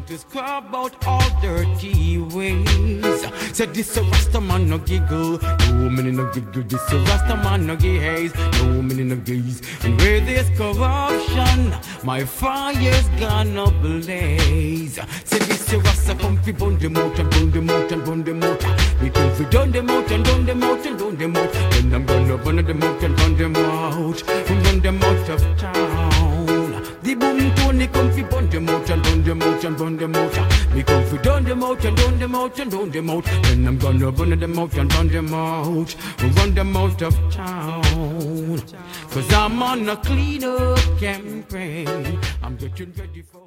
come to scrub out all dirty ways. Said this a Rasta man no giggle, no man no giggle. This a Rasta man no gaze, no man no gaze. And where there's corruption, my fire's gonna blaze. Said this a Rasta come fi burn them out and burn them out and burn them out. We come fi done them out and done them out and done them out. Then I'm gonna burn them out and burn them out, and run them out of town. The boom Tony come fi burn them out and burn them out and burn them out. Me come fi done them out and done them out and done them out. Then I'm gonna burn them out and burn them out, and run them out of town. 'Cause I'm on a clean up campaign. I'm getting ready for